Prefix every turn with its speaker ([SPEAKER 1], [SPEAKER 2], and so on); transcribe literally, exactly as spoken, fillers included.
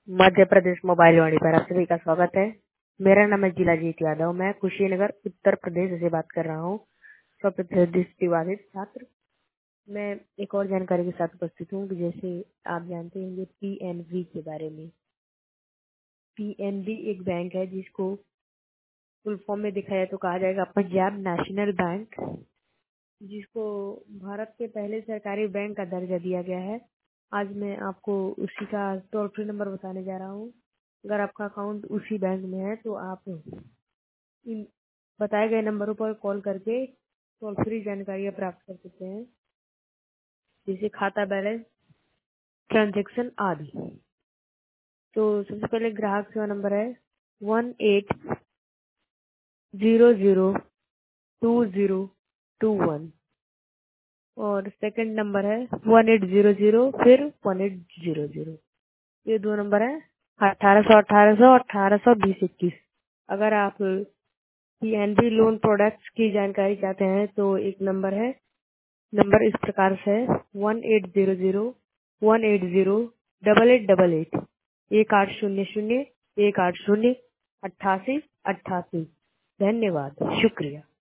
[SPEAKER 1] Madhya Pradesh mobile वाणी पर आप सभी का स्वागत है। मेरा नाम है जिलाजीत यादव। मैं कुशीनगर उत्तर प्रदेश से बात कर रहा हूँ। स्वप्रतिष्ठित विवादित छात्र। मैं एक और जानकारी के साथ उपस्थित हूँ कि जैसे आप जानते होंगे पीएनबी के बारे में। पीएनबी एक बैंक है जिसको फुल फॉर्म में देखा जाए तो कहा जाएगा पंजाब नेशनल बैंक, जिसको भारत के पहले सरकारी बैंक का दर्जा दिया गया है। आज मैं आपको उसी का टोल फ्री नंबर बताने जा रहा हूँ। अगर आपका अकाउंट उसी बैंक में है तो आप इन बताए गए नंबरों पर कॉल करके टोल फ्री जानकारियाँ प्राप्त कर सकते हैं, जैसे खाता बैलेंस, ट्रांजैक्शन आदि। तो सबसे पहले ग्राहक सेवा नंबर है one eight zero zero two zero two one और सेकंड नंबर है वन एट जीरो जीरो फिर वन एट जीरो जीरो। ये दो नंबर है अठारह सौ अठारह सौ अठारह सौ बीस इक्कीस। अगर आप पीएनबी लोन प्रोडक्ट्स की जानकारी चाहते हैं तो एक नंबर है, नंबर इस प्रकार से है one eight zero zero one eight zero double eight double eight एक आठ शून्य शून्य एक आठ शून्य अट्ठासी अट्ठासी। धन्यवाद, शुक्रिया।